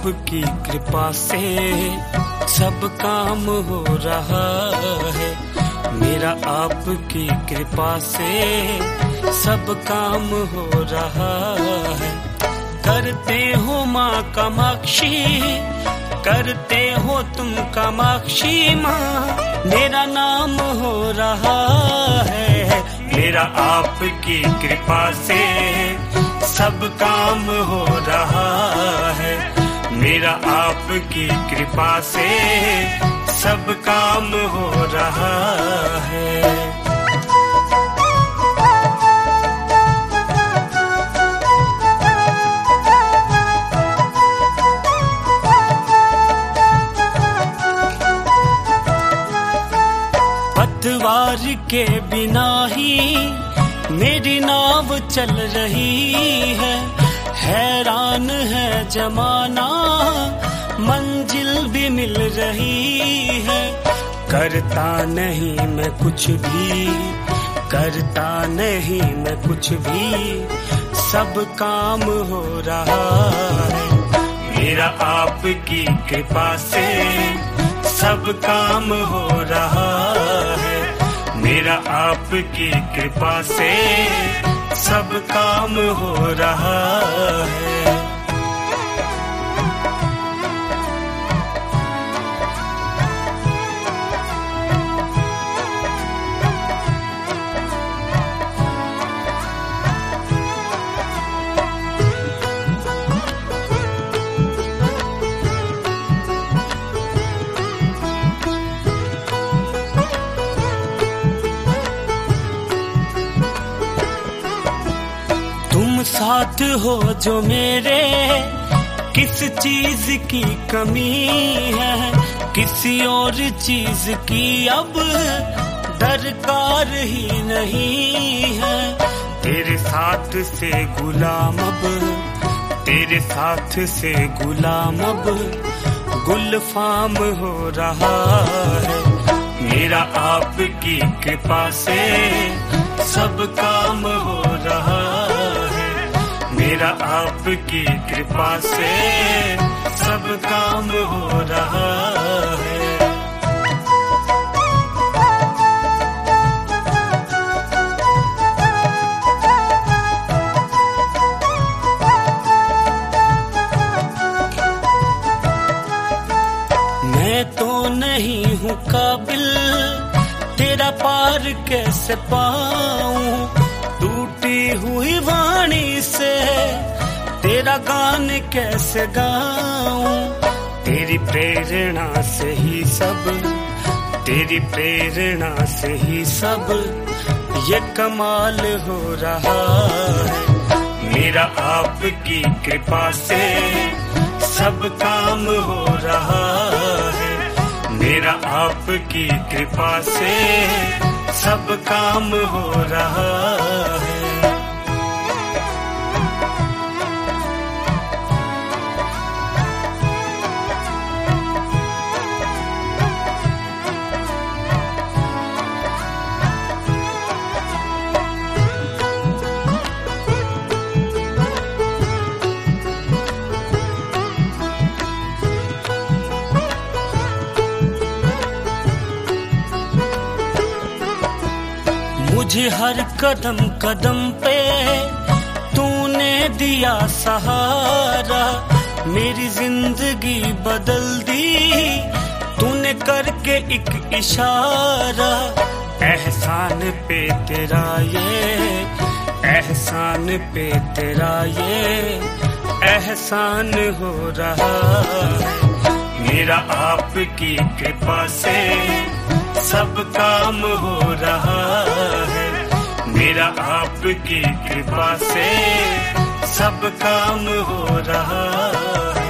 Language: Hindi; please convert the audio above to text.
आपकी कृपा से सब काम हो रहा है। मेरा आपकी कृपा से सब काम हो रहा है। करते हो माँ कामाक्षी, करते हो तुम कामाक्षी माँ, मेरा नाम हो रहा है। मेरा आपकी कृपा से सब काम हो रहा है। मेरा आपकी कृपा से सब काम हो रहा है। पतवार के बिना ही मेरी नाव चल रही है। हैरान है जमाना, मंजिल भी मिल रही है। करता नहीं मैं कुछ भी, करता नहीं मैं कुछ भी, सब काम हो रहा है। मेरा आपकी कृपा से सब काम हो रहा है। मेरा आपकी कृपा से सब काम हो रहा है। साथ हो जो मेरे, किस चीज की कमी है, किसी और चीज की अब दरकार ही नहीं है। तेरे साथ से गुलाम अब, तेरे साथ से गुलाम अब गुलफाम हो रहा है। मेरा आपकी कृपा से सब काम हो रहा है। मेरा आपकी कृपा से सब काम हो रहा है। मैं तो नहीं हूँ काबिल, तेरा पार कैसे पाऊं। टूटी हुई वाणी से तेरा गान कैसे गाऊं। तेरी प्रेरणा से ही सब, तेरी प्रेरणा से ही सब ये कमाल हो रहा है। मेरा आपकी कृपा से सब काम हो रहा है। मेरा आपकी कृपा से सब काम हो रहा है। मुझे हर कदम कदम पे तूने दिया सहारा। मेरी जिंदगी बदल दी तूने करके एक इशारा। एहसान पे तेरा ये, एहसान पे तेरा ये एहसान हो रहा है। मेरा आपकी कृपा से सब काम हो रहा है। मेरा आपकी कृपा से सब काम हो रहा है।